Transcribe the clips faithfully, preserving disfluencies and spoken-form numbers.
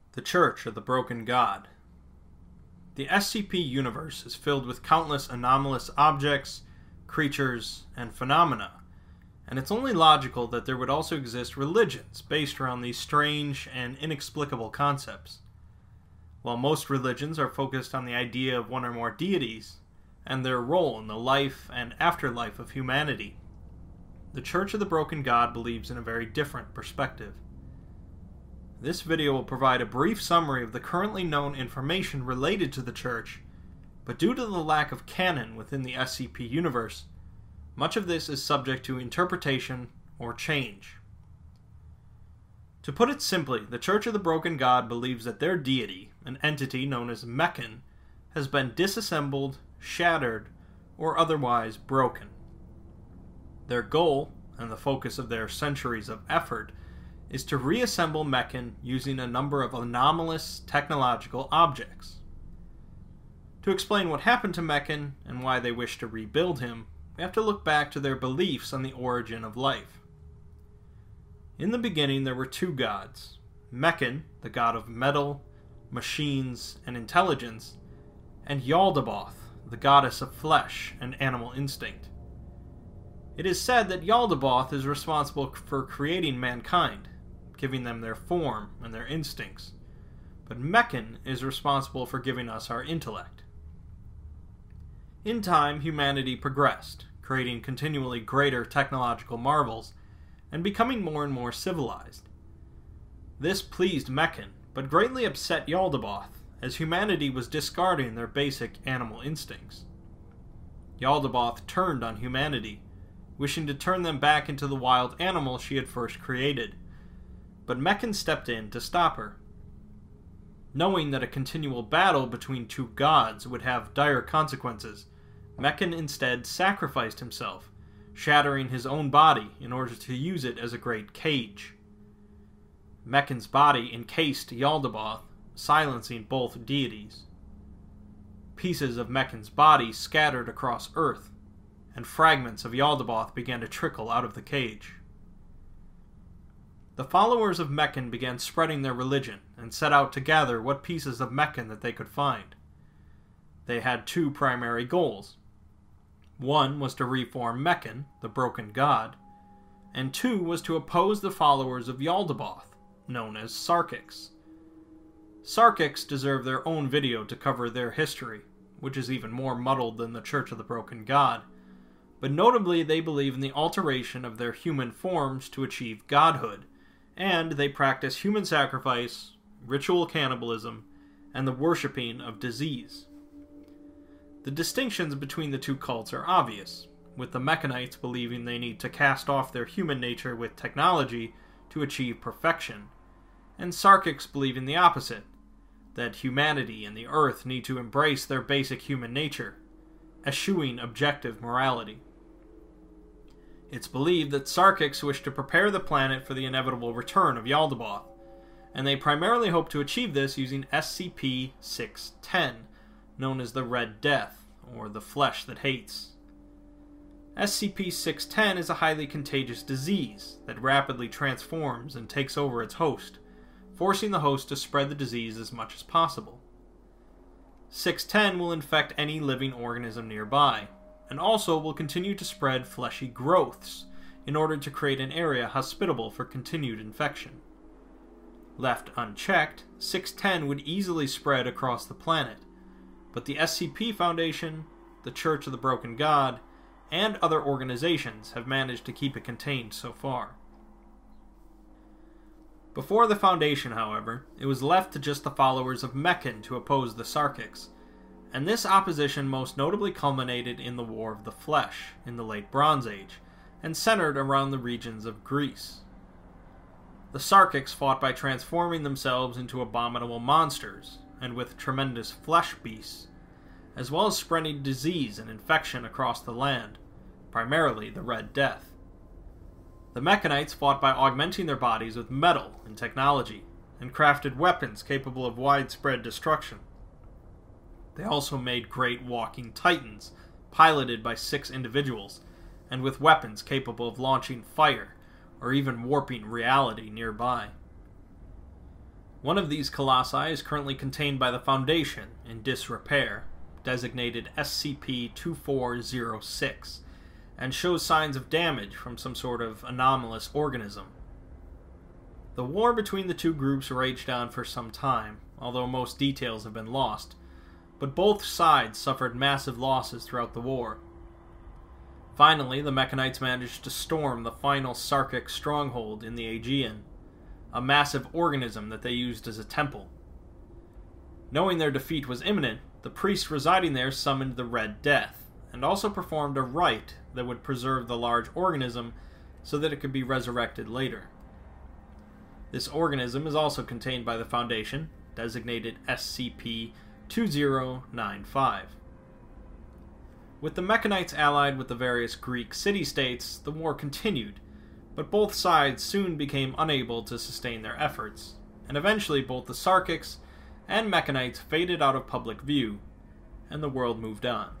The Church of the Broken God. The S C P universe is filled with countless anomalous objects, creatures, and phenomena, and it's only logical that there would also exist religions based around these strange and inexplicable concepts. While most religions are focused on the idea of one or more deities, and their role in the life and afterlife of humanity, the Church of the Broken God believes in a very different perspective. This video will provide a brief summary of the currently known information related to the Church, but due to the lack of canon within the S C P universe, much of this is subject to interpretation or change. To put it simply, the Church of the Broken God believes that their deity, an entity known as Meccan, has been disassembled, shattered, or otherwise broken. Their goal, and the focus of their centuries of effort, is to reassemble Meccan using a number of anomalous technological objects. To explain what happened to Meccan and why they wish to rebuild him, we have to look back to their beliefs on the origin of life. In the beginning there were two gods, Meccan, the god of metal, machines, and intelligence, and Yaldabaoth, the goddess of flesh and animal instinct. It is said that Yaldabaoth is responsible for creating mankind, giving them their form and their instincts, but Meccan is responsible for giving us our intellect. In time, humanity progressed, creating continually greater technological marvels, and becoming more and more civilized. This pleased Meccan, but greatly upset Yaldabaoth, as humanity was discarding their basic animal instincts. Yaldabaoth turned on humanity, wishing to turn them back into the wild animal she had first created, but Meccan stepped in to stop her. Knowing that a continual battle between two gods would have dire consequences, Meccan instead sacrificed himself, shattering his own body in order to use it as a great cage. Meccan's body encased Yaldabaoth, silencing both deities. Pieces of Meccan's body scattered across Earth, and fragments of Yaldabaoth began to trickle out of the cage. The followers of Meccan began spreading their religion and set out to gather what pieces of Meccan that they could find. They had two primary goals. One was to reform Meccan, the broken god, and two was to oppose the followers of Yaldabaoth, known as Sarkics. Sarkics deserve their own video to cover their history, which is even more muddled than the Church of the Broken God, but notably they believe in the alteration of their human forms to achieve godhood, and they practice human sacrifice, ritual cannibalism, and the worshipping of disease. The distinctions between the two cults are obvious, with the Mechanites believing they need to cast off their human nature with technology to achieve perfection, and Sarkics believing the opposite, that humanity and the Earth need to embrace their basic human nature, eschewing objective morality. It's believed that Sarkics wish to prepare the planet for the inevitable return of Yaldabaoth, and they primarily hope to achieve this using S C P six ten, known as the Red Death, or the Flesh That Hates. S C P six ten is a highly contagious disease that rapidly transforms and takes over its host, forcing the host to spread the disease as much as possible. six ten will infect any living organism nearby, and also will continue to spread fleshy growths in order to create an area hospitable for continued infection. Left unchecked, six ten would easily spread across the planet, but the S C P Foundation, the Church of the Broken God, and other organizations have managed to keep it contained so far. Before the Foundation, however, it was left to just the followers of Meccan to oppose the Sarkics, and this opposition most notably culminated in the War of the Flesh in the Late Bronze Age, and centered around the regions of Greece. The Sarkics fought by transforming themselves into abominable monsters, and with tremendous flesh beasts, as well as spreading disease and infection across the land, primarily the Red Death. The Mechanites fought by augmenting their bodies with metal and technology, and crafted weapons capable of widespread destruction. They also made great walking titans, piloted by six individuals, and with weapons capable of launching fire, or even warping reality nearby. One of these colossi is currently contained by the Foundation in disrepair, designated S C P two four zero six, and shows signs of damage from some sort of anomalous organism. The war between the two groups raged on for some time, although most details have been lost, but both sides suffered massive losses throughout the war. Finally, the Mechanites managed to storm the final Sarkic stronghold in the Aegean, a massive organism that they used as a temple. Knowing their defeat was imminent, the priest residing there summoned the Red Death, and also performed a rite that would preserve the large organism so that it could be resurrected later. This organism is also contained by the Foundation, designated S C P two zero nine five. With the Mechanites allied with the various Greek city-states, the war continued, but both sides soon became unable to sustain their efforts, and eventually both the Sarkics and Mechanites faded out of public view, and the world moved on.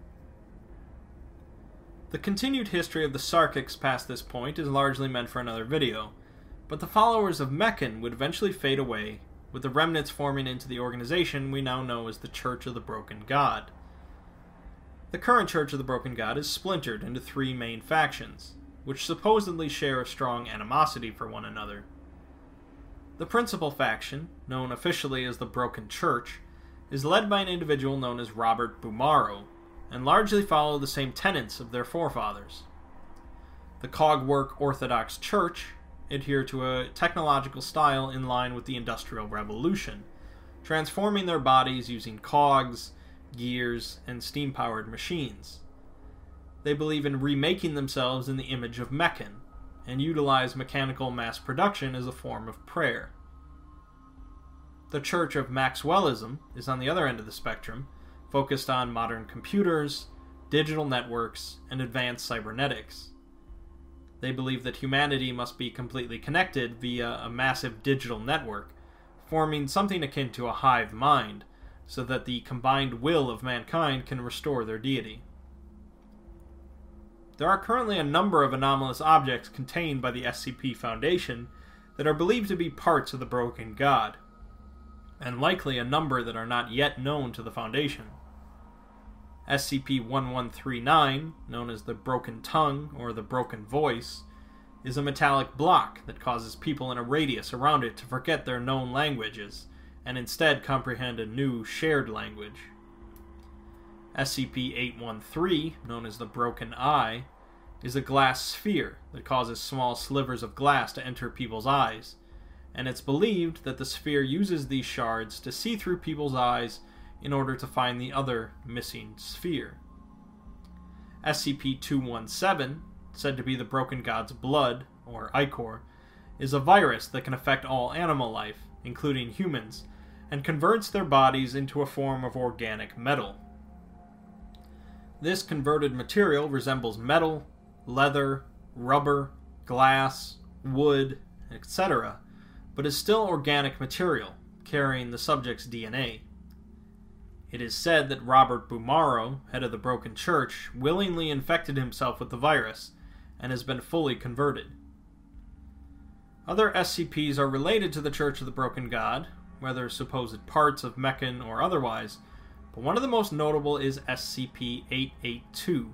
The continued history of the Sarkics past this point is largely meant for another video, but the followers of Meccan would eventually fade away, with the remnants forming into the organization we now know as the Church of the Broken God. The current Church of the Broken God is splintered into three main factions, which supposedly share a strong animosity for one another. The principal faction, known officially as the Broken Church, is led by an individual known as Robert Bumaro, and largely follow the same tenets of their forefathers. The Cogwork Orthodox Church adhere to a technological style in line with the Industrial Revolution, transforming their bodies using cogs, gears, and steam-powered machines. They believe in remaking themselves in the image of Meccan, and utilize mechanical mass production as a form of prayer. The Church of Maxwellism is on the other end of the spectrum, focused on modern computers, digital networks, and advanced cybernetics. They believe that humanity must be completely connected via a massive digital network, forming something akin to a hive mind, so that the combined will of mankind can restore their deity. There are currently a number of anomalous objects contained by the S C P Foundation that are believed to be parts of the Broken God, and likely a number that are not yet known to the Foundation. S C P eleven thirty-nine, known as the Broken Tongue or the Broken Voice, is a metallic block that causes people in a radius around it to forget their known languages, and instead comprehend a new shared language. S C P eight one three, known as the Broken Eye, is a glass sphere that causes small slivers of glass to enter people's eyes, and it's believed that the sphere uses these shards to see through people's eyes in order to find the other missing sphere. S C P two one seven, said to be the Broken God's blood, or ichor, is a virus that can affect all animal life, including humans, and converts their bodies into a form of organic metal. This converted material resembles metal, leather, rubber, glass, wood, et cetera, but is still organic material, carrying the subject's D N A. It is said that Robert Bumaro, head of the Broken Church, willingly infected himself with the virus, and has been fully converted. Other S C Ps are related to the Church of the Broken God, whether supposed parts of Meccan or otherwise, but one of the most notable is S C P eight eighty-two.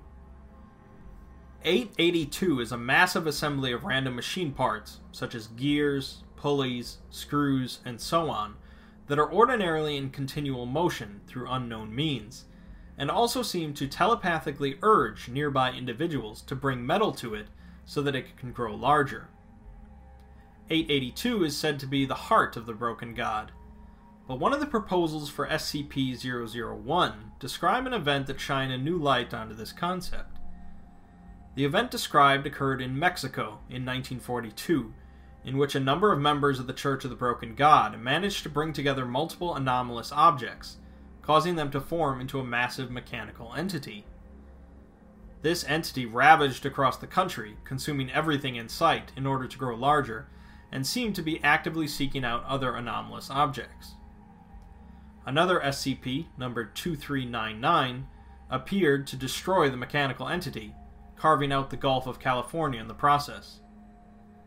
eight eighty-two is a massive assembly of random machine parts, such as gears, pulleys, screws, and so on, that are ordinarily in continual motion through unknown means, and also seem to telepathically urge nearby individuals to bring metal to it so that it can grow larger. eight eighty-two is said to be the heart of the Broken God, but one of the proposals for S C P zero zero one describe an event that shine a new light onto this concept. The event described occurred in Mexico in nineteen forty-two, in which a number of members of the Church of the Broken God managed to bring together multiple anomalous objects, causing them to form into a massive mechanical entity. This entity ravaged across the country, consuming everything in sight in order to grow larger, and seemed to be actively seeking out other anomalous objects. Another S C P, numbered two three nine nine, appeared to destroy the mechanical entity, carving out the Gulf of California in the process.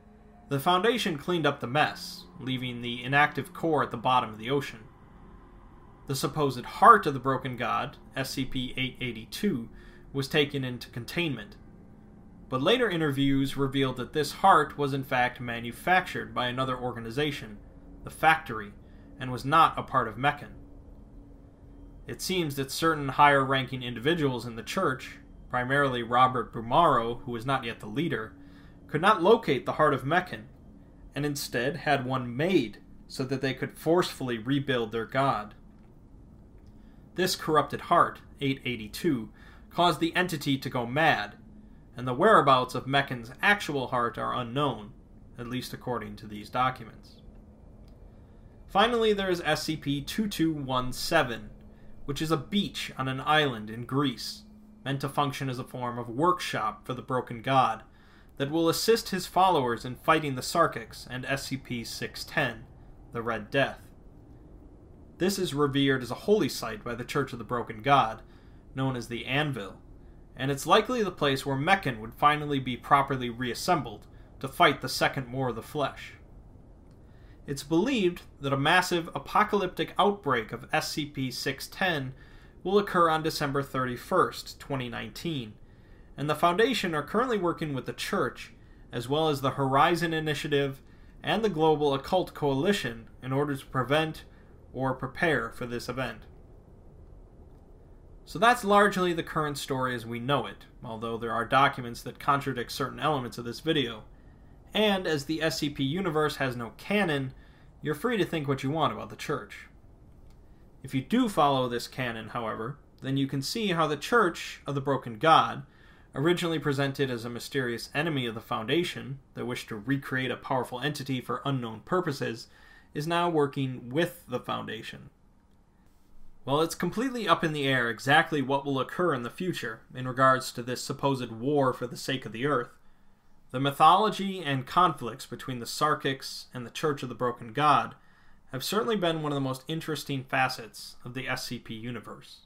The Foundation cleaned up the mess, leaving the inactive core at the bottom of the ocean. The supposed heart of the broken god, S C P eight eighty-two, was taken into containment, but later interviews revealed that this heart was in fact manufactured by another organization, the Factory, and was not a part of Meccan. It seems that certain higher-ranking individuals in the church, primarily Robert Bumaro, who was not yet the leader, could not locate the heart of Meccan, and instead had one made so that they could forcefully rebuild their god. This corrupted heart, eight eighty-two, caused the entity to go mad, and the whereabouts of Meccan's actual heart are unknown, at least according to these documents. Finally, there is S C P twenty-two seventeen, which is a beach on an island in Greece, meant to function as a form of workshop for the broken god, that will assist his followers in fighting the Sarkics and S C P six ten, the Red Death. This is revered as a holy site by the Church of the Broken God, known as the Anvil, and it's likely the place where Meccan would finally be properly reassembled to fight the Second War of the Flesh. It's believed that a massive apocalyptic outbreak of S C P six ten will occur on December thirty-first, twenty nineteen, and the Foundation are currently working with the Church, as well as the Horizon Initiative and the Global Occult Coalition in order to prevent or prepare for this event. So that's largely the current story as we know it, although there are documents that contradict certain elements of this video. And as the S C P universe has no canon, you're free to think what you want about the Church. If you do follow this canon, however, then you can see how the Church of the Broken God, originally presented as a mysterious enemy of the Foundation that wished to recreate a powerful entity for unknown purposes, is now working with the Foundation. While it's completely up in the air exactly what will occur in the future in regards to this supposed war for the sake of the Earth, the mythology and conflicts between the Sarkics and the Church of the Broken God have certainly been one of the most interesting facets of the S C P universe.